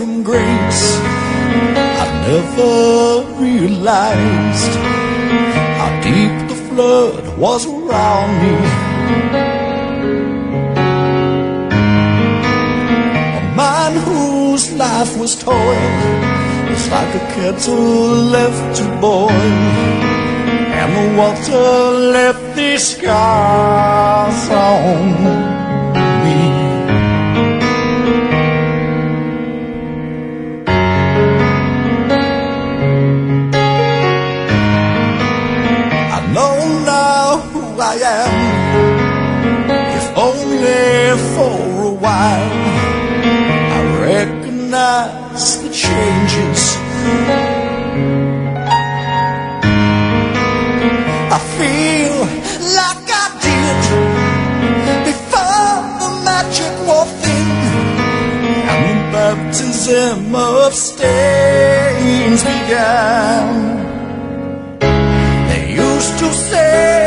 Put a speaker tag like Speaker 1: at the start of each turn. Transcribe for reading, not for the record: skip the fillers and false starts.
Speaker 1: from grace. I never realized how deep the flood was around me. A man whose life was toiled was like a kettle left to boil, and the water left these scars on me. I know now who I am, if only for a while. I recognize the changes. I feel like I did before the magic wore thin and the baptism of stains began. They used to say